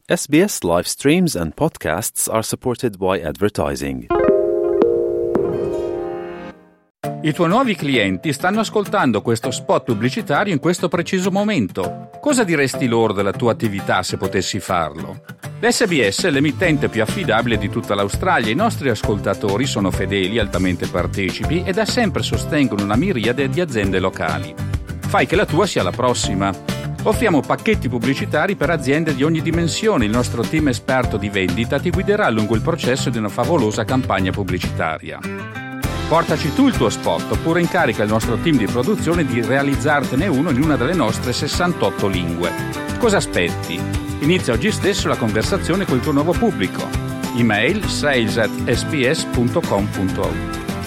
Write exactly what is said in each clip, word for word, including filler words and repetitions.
S B S live streams and podcasts are supported by advertising. I tuoi nuovi clienti stanno ascoltando questo spot pubblicitario in questo preciso momento. Cosa diresti loro della tua attività se potessi farlo? L'S B S è l'emittente più affidabile di tutta l'Australia. I nostri ascoltatori sono fedeli, altamente partecipi e da sempre sostengono una miriade di aziende locali. Fai che la tua sia la prossima. Offriamo pacchetti pubblicitari per aziende di ogni dimensione. Il nostro team esperto di vendita ti guiderà lungo il processo di una favolosa campagna pubblicitaria. Portaci tu il tuo spot oppure incarica il nostro team di produzione di realizzartene uno in una delle nostre sessantotto lingue. Cosa aspetti? Inizia oggi stesso la conversazione col tuo nuovo pubblico. Email sales at s b s punto com punto a u.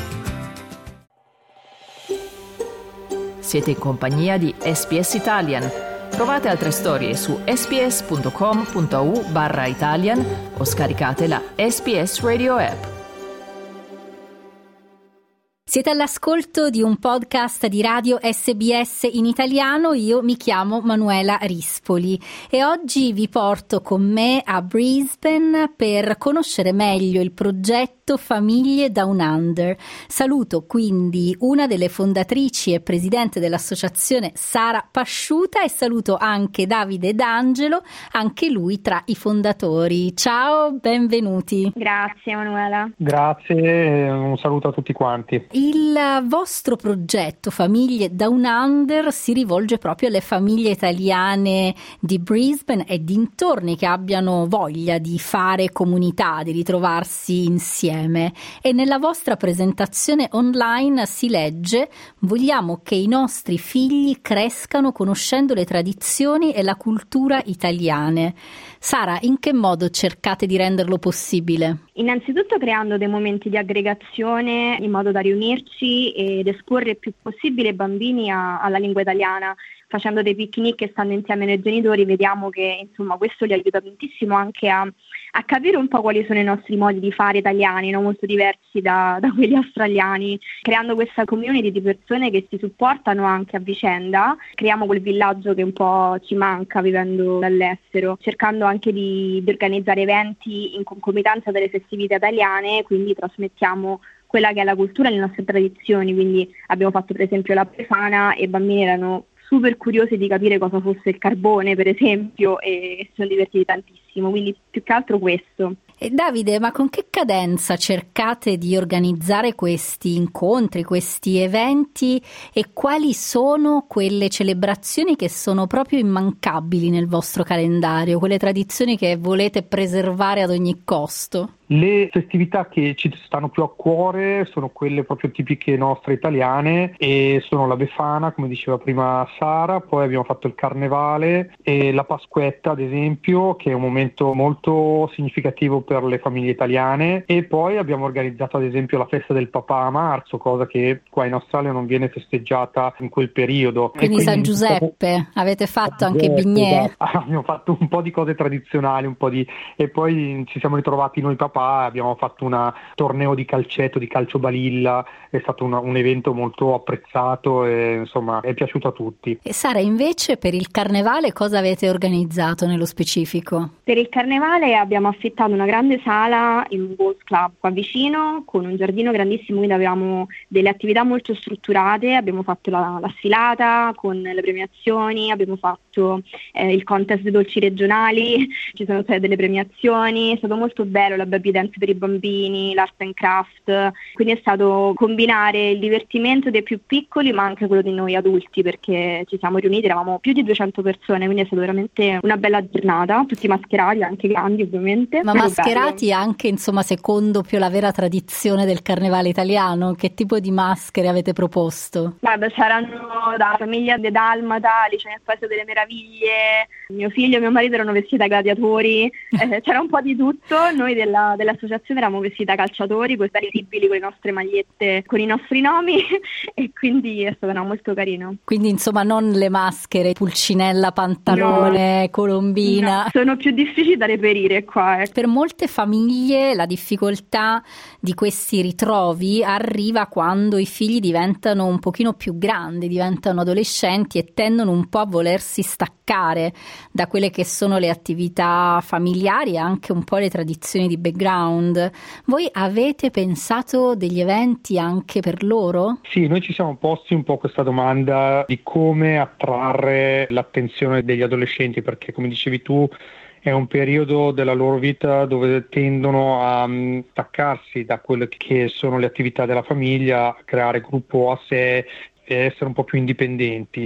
Siete in compagnia di S B S Italian. Trovate altre storie su sbs.com.au barra Italian o scaricate la S B S Radio app. Siete all'ascolto di un podcast di radio S B S in italiano. Io mi chiamo Manuela Rispoli e oggi vi porto con me a Brisbane per conoscere meglio il progetto Famiglie Down Under. Saluto quindi una delle fondatrici e presidente dell'associazione, Sara Pasciuta, e saluto anche Davide D'Angelo, anche lui tra i fondatori. Ciao, benvenuti. Grazie Manuela. Grazie, un saluto a tutti quanti. Il vostro progetto Famiglie Down Under si rivolge proprio alle famiglie italiane di Brisbane e dintorni che abbiano voglia di fare comunità, di ritrovarsi insieme. E nella vostra presentazione online si legge: vogliamo che i nostri figli crescano conoscendo le tradizioni e la cultura italiane. Sara, in che modo cercate di renderlo possibile? Innanzitutto creando dei momenti di aggregazione in modo da riunirci ed esporre il più possibile i bambini a, alla lingua italiana. Facendo dei picnic e stando insieme ai genitori vediamo che insomma questo li aiuta tantissimo anche a, a capire un po' quali sono i nostri modi di fare italiani, no? Molto diversi da, da quelli australiani. Creando questa community di persone che si supportano anche a vicenda, creiamo quel villaggio che un po' ci manca vivendo dall'estero, cercando anche di, di organizzare eventi in concomitanza delle festività italiane, quindi trasmettiamo quella che è la cultura e le nostre tradizioni. Quindi abbiamo fatto per esempio la Befana e i bambini erano super curiosi di capire cosa fosse il carbone, per esempio, e si sono divertiti tantissimo, quindi più che altro questo. E Davide, ma con che cadenza cercate di organizzare questi incontri, questi eventi, e quali sono quelle celebrazioni che sono proprio immancabili nel vostro calendario, quelle tradizioni che volete preservare ad ogni costo? Le festività che ci stanno più a cuore sono quelle proprio tipiche nostre italiane e sono la Befana, come diceva prima Sara, poi abbiamo fatto il Carnevale e la Pasquetta ad esempio, che è un momento molto significativo per le famiglie italiane, e poi abbiamo organizzato ad esempio la festa del papà a marzo, cosa che qua in Australia non viene festeggiata in quel periodo. Quindi, quindi San Giuseppe, avete fatto anche Bignè? Esatto. Abbiamo fatto un po' di cose tradizionali, un po' di e poi ci siamo ritrovati noi papà. Abbiamo fatto un torneo di calcetto, di calcio balilla, è stato una, un evento molto apprezzato e insomma è piaciuto a tutti. E Sara, invece per il Carnevale cosa avete organizzato nello specifico? Per il Carnevale abbiamo affittato una grande sala in un golf club qua vicino con un giardino grandissimo, quindi avevamo delle attività molto strutturate. Abbiamo fatto la, la sfilata con le premiazioni, abbiamo fatto eh, il contest dei dolci regionali, ci sono state delle premiazioni, è stato molto bello, la baby dance per i bambini, l'art and craft, quindi è stato combinare il divertimento dei più piccoli ma anche quello di noi adulti, perché ci siamo riuniti, eravamo più di duecento persone, quindi è stata veramente una bella giornata, tutti mascherati, anche grandi ovviamente. Ma mascherati bello. Anche insomma secondo più la vera tradizione del carnevale italiano, che tipo di maschere avete proposto? Guarda, c'erano da famiglia De Dalmata, Alice nel Paese delle Meraviglie, mio figlio e mio marito erano vestiti da gladiatori, eh, c'era un po' di tutto. Noi della della, dell'associazione eravamo vestiti da calciatori, poi stati visibili con le nostre magliette con i nostri nomi e quindi è stato no, molto carino. Quindi insomma non le maschere, pulcinella, pantalone, no, colombina. No, sono più difficili da reperire qua. Eh. Per molte famiglie la difficoltà di questi ritrovi arriva quando i figli diventano un pochino più grandi, diventano adolescenti e tendono un po' a volersi staccare da quelle che sono le attività familiari e anche un po' le tradizioni di background. Voi avete pensato degli eventi anche per loro? Sì, noi ci siamo posti un po' questa domanda di come attrarre l'attenzione degli adolescenti, perché come dicevi tu è un periodo della loro vita dove tendono a um, staccarsi da quelle che sono le attività della famiglia, a creare gruppo a sé e essere un po' più indipendenti.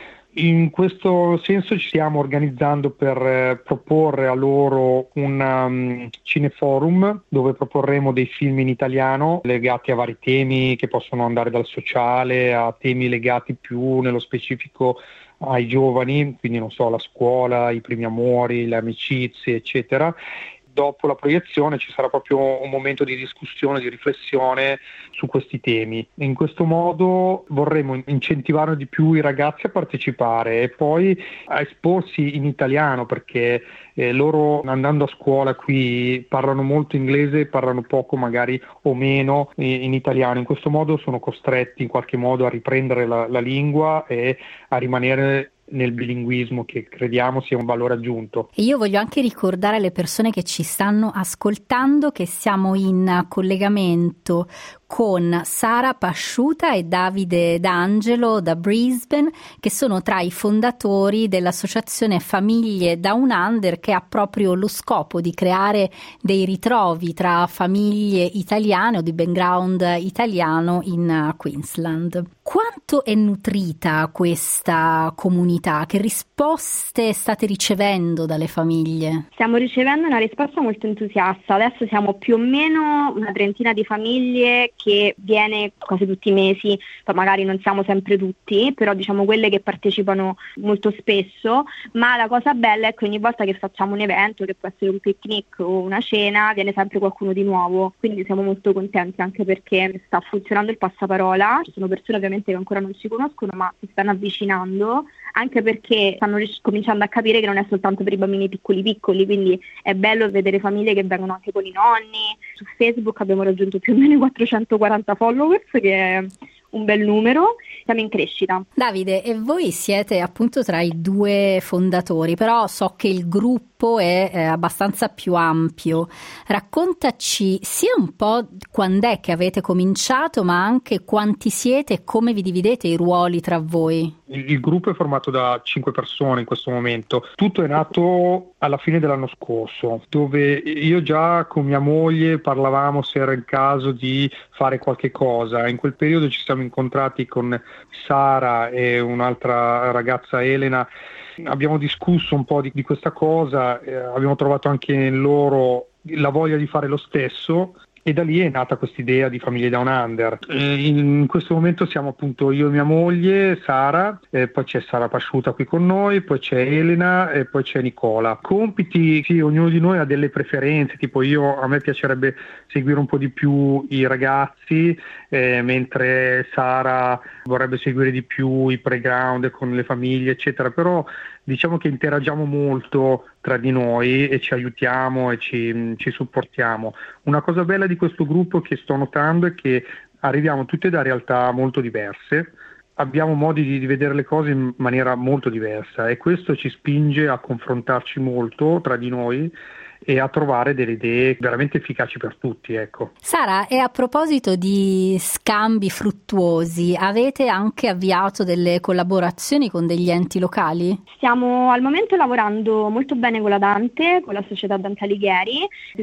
In questo senso ci stiamo organizzando per eh, proporre a loro un um, cineforum dove proporremo dei film in italiano legati a vari temi che possono andare dal sociale a temi legati più nello specifico ai giovani, quindi non so, la scuola, i primi amori, le amicizie, eccetera. Dopo la proiezione ci sarà proprio un momento di discussione, di riflessione su questi temi. In questo modo vorremmo incentivare di più i ragazzi a partecipare e poi a esporsi in italiano, perché eh, loro andando a scuola qui parlano molto inglese, parlano poco magari o meno in, in italiano. In questo modo sono costretti in qualche modo a riprendere la, la lingua e a rimanere nel bilinguismo, che crediamo sia un valore aggiunto. E io voglio anche ricordare alle persone che ci stanno ascoltando che siamo in collegamento con Sara Pasciuta e Davide D'Angelo da Brisbane, che sono tra i fondatori dell'associazione Famiglie Down Under, che ha proprio lo scopo di creare dei ritrovi tra famiglie italiane o di background italiano in Queensland. Quanto è nutrita questa comunità? Che risposte state ricevendo dalle famiglie? Stiamo ricevendo una risposta molto entusiasta. Adesso siamo più o meno una trentina di famiglie che viene quasi tutti i mesi, magari non siamo sempre tutti, però diciamo quelle che partecipano molto spesso, ma la cosa bella è che ogni volta che facciamo un evento, che può essere un picnic o una cena, viene sempre qualcuno di nuovo, quindi siamo molto contenti anche perché sta funzionando il passaparola. Ci sono persone ovviamente che ancora non si conoscono ma si stanno avvicinando, anche perché stanno ric- cominciando a capire che non è soltanto per i bambini piccoli piccoli, quindi è bello vedere famiglie che vengono anche con i nonni. Su Facebook abbiamo raggiunto più o meno quattrocentoquaranta followers, che è un bel numero, siamo in crescita. Davide, e voi siete appunto tra i due fondatori, però so che il gruppo è eh, abbastanza più ampio. Raccontaci sia un po' quando è che avete cominciato, ma anche quanti siete e come vi dividete i ruoli tra voi. Il, il gruppo è formato da cinque persone in questo momento. Tutto è nato alla fine dell'anno scorso, dove io già con mia moglie parlavamo se era il caso di fare qualche cosa. In quel periodo ci siamo incontrati con Sara e un'altra ragazza, Elena. Abbiamo discusso un po' di, di questa cosa, eh, abbiamo trovato anche in loro la voglia di fare lo stesso e da lì è nata questa idea di Famiglie Down Under. E in questo momento siamo appunto io e mia moglie, Sara, e poi c'è Sara Pasciuta qui con noi, poi c'è Elena e poi c'è Nicola. Compiti, sì, ognuno di noi ha delle preferenze, tipo io, a me piacerebbe seguire un po' di più i ragazzi, eh, mentre Sara vorrebbe seguire di più i playground con le famiglie, eccetera, però diciamo che interagiamo molto tra di noi e ci aiutiamo e ci, ci supportiamo. Una cosa bella di questo gruppo che sto notando è che arriviamo tutte da realtà molto diverse, abbiamo modi di, di vedere le cose in maniera molto diversa e questo ci spinge a confrontarci molto tra di noi e a trovare delle idee veramente efficaci per tutti, ecco. Sara, e a proposito di scambi fruttuosi, avete anche avviato delle collaborazioni con degli enti locali? Stiamo al momento lavorando molto bene con la Dante, con la società Dante Alighieri. Si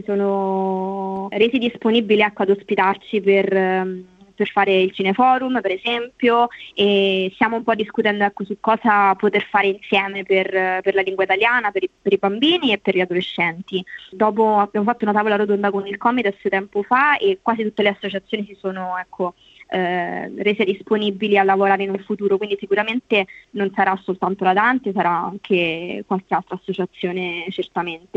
sono resi disponibili, ecco, ad ospitarci per per fare il cineforum, per esempio, e stiamo un po' discutendo, ecco, su cosa poter fare insieme per, per la lingua italiana, per i, per i bambini e per gli adolescenti. Dopo abbiamo fatto una tavola rotonda con il Comites tempo fa e quasi tutte le associazioni si sono, ecco, eh, rese disponibili a lavorare in un futuro, quindi sicuramente non sarà soltanto la Dante, sarà anche qualche altra associazione certamente.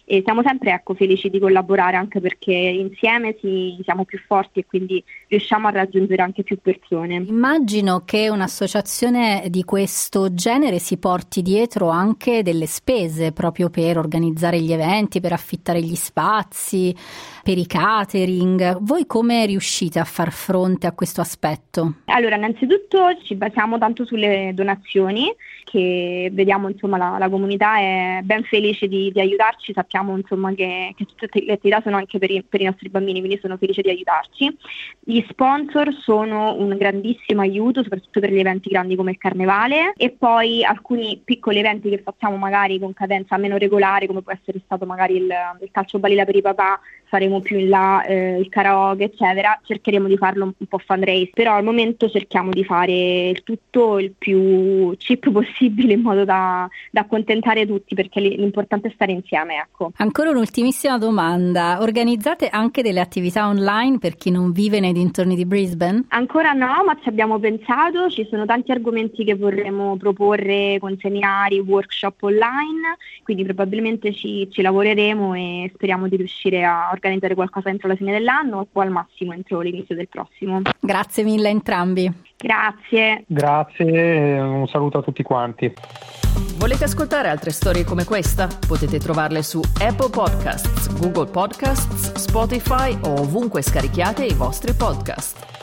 e siamo sempre ecco, felici di collaborare, anche perché insieme si, siamo più forti e quindi riusciamo a raggiungere anche più persone. Immagino che un'associazione di questo genere si porti dietro anche delle spese proprio per organizzare gli eventi, per affittare gli spazi, per i catering. Voi come riuscite a far fronte a questo aspetto? Allora, innanzitutto ci basiamo tanto sulle donazioni, che vediamo insomma la, la comunità è ben felice di, di aiutarci, sappiamo insomma che, che tutte le attività sono anche per i, per i nostri bambini, quindi sono felice di aiutarci. Gli sponsor sono un grandissimo aiuto, soprattutto per gli eventi grandi come il Carnevale, e poi alcuni piccoli eventi che facciamo magari con cadenza meno regolare, come può essere stato magari il, il calcio balilla per i papà, faremo più in là eh, il karaoke eccetera, cercheremo di farlo un, un po' fundraise, però al momento cerchiamo di fare il tutto il più cheap possibile in modo da, da accontentare tutti, perché l'importante è stare insieme, ecco. Ancora un'ultimissima domanda, organizzate anche delle attività online per chi non vive nei dintorni di Brisbane? Ancora no, ma ci abbiamo pensato, ci sono tanti argomenti che vorremmo proporre con seminari, workshop online, quindi probabilmente ci, ci lavoreremo e speriamo di riuscire a organizzare qualcosa entro la fine dell'anno o al massimo entro l'inizio del prossimo. Grazie mille a entrambi. Grazie. Grazie, un saluto a tutti quanti. Volete ascoltare altre storie come questa? Potete trovarle su Apple Podcasts, Google Podcasts, Spotify o ovunque scarichiate i vostri podcast.